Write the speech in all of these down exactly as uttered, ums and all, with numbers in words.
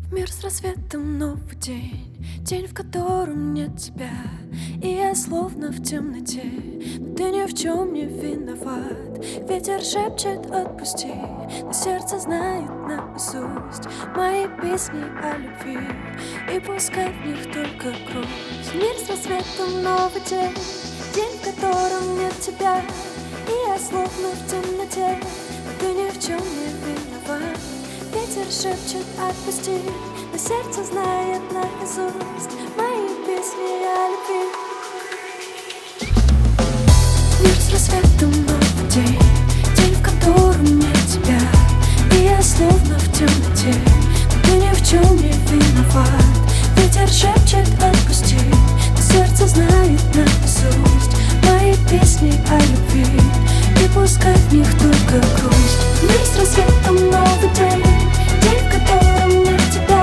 Мир с рассветом, новый день, день, в котором нет тебя. И я словно в темноте, но ты ни в чем не виноват. Ветер шепчет «отпусти», но сердце знает наизусть мои песни о любви, и пускай в них только грусть. Мир с рассветом, новый день, день, в котором нет тебя. И я словно в темноте, но ты ни в чем не виноват. Ветер шепчет «отпусти», но сердце знает наизусть мои песни о любви. Мир с рассветом, новый день, день, в котором нет тебя. И я словно в темноте, но ты ни в чем не виноват. Ветер шепчет «отпусти», но сердце знает наизусть мои песни о любви, и пускай в них только грусть. Мир с рассветом, новый день, день, в котором нет тебя.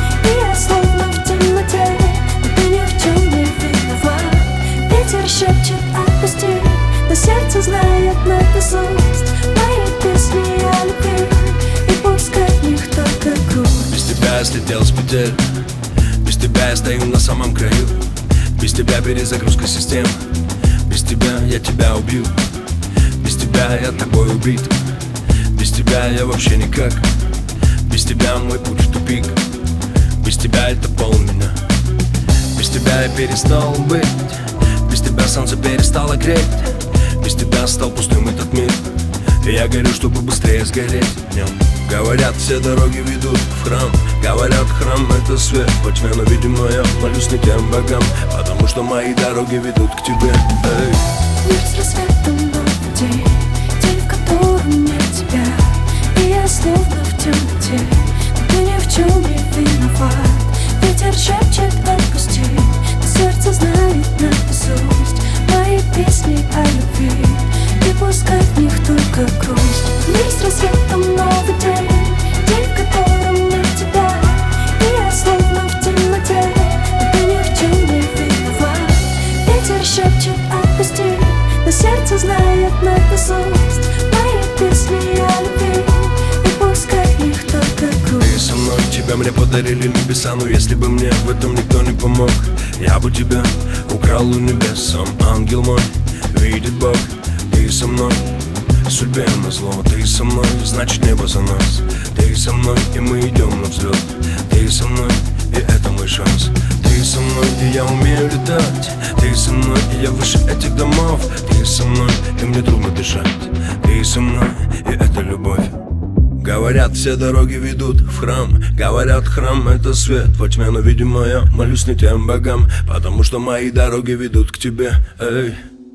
И я словно в темноте, но ты ни в чем не виноват. Ветер шепчет «отпусти», но сердце знает наизусть мои песни о любви, и пускай в них только грусть. Без тебя я слетел с петель, без тебя я стою на самом краю. Без тебя перезагрузка систем, без тебя я тебя убью. Без тебя я тобой убит, без тебя я вообще никак. Без тебя мой путь в тупик, без тебя это пол меня. Без тебя я перестал быть, без тебя солнце перестало греть. Без тебя стал пустым этот мир, и я горю, чтобы быстрее сгореть в нем. Говорят, все дороги ведут в храм, говорят, храм это свет во тьме, но, видимо, я молюсь не тем богам, потому что мои дороги ведут к тебе. Эй. Мир с рассветом, новый день, день, в котором нет тебя. И я словно в темноте, но ты ни в чем не виноват. Ветер шепчет «отпусти», но сердце знает наизусть мои песни о любви, и пускай в них только грусть. Мир с рассветом, новый день, день, в котором нет тебя. И я словно в темноте, но ты ни в чем не виноват. Ветер шепчет «отпусти», но сердце знает наизусть мои песни о любви, и пускай в них только грусть. Ты со мной, тебя мне подарили небеса, но если бы мне в этом никто не помог, я бы тебя украл у небес. Сам ангел мой, видит Бог. Ты со мной, судьбе назло. Ты со мной, значит небо за нас. Ты со мной, и мы идем на взлет. Ты со мной, и это мой шанс. Ты со мной, и я умею летать. Ты со мной, и я выше этих домов. Ты со мной, и мне трудно дышать. Ты со мной, и это любовь. Говорят, все дороги ведут в храм, говорят, храм это свет во тьме, но, видимо, я молюсь не тем богам, потому что мои дороги ведут к тебе. Эй.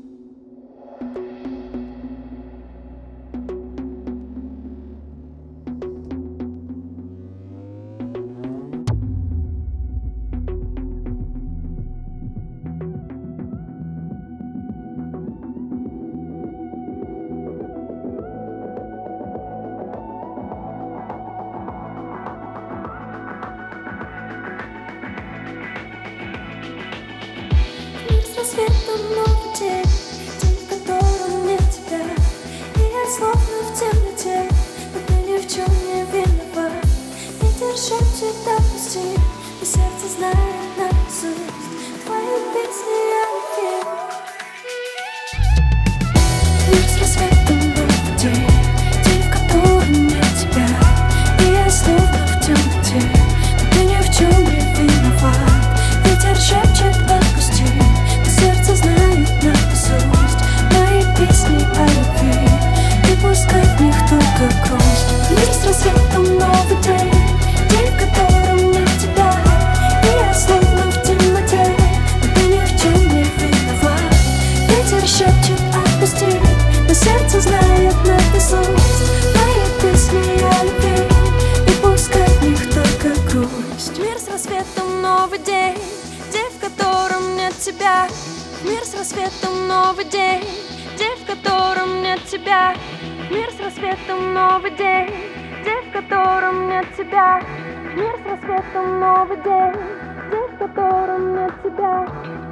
Рассветом, новый день, день, в котором нет тебя. И я словно в темноте, но ты ни в чем не виноват. Ветер шепчет «отпусти», и сердце знает наизусть твои песни о любви. Мир с рассветом, новый день, день, в котором нет тебя. И я словно в темноте, но ты ни в чем не виноват. Ветер шепчет «отпусти», сердце знает наизусть мои песни о любви, и пускай в них только грусть. Мир с рассветом, новый день, день, в котором нет тебя. И я словно в темноте, но ты ни в чем не виноват. Ветер шепчет «отпусти», но сердце знает наизусть мои песни о любви, и пускай в них только грусть. Мир с рассветом, новый день, день, в котором нет тебя. Мир с рассветом, новый день, день, в котором нет тебя. Мир с рассветом, новый день, день, в котором нет тебя. Мир с рассветом, новый день, день, в котором нет тебя.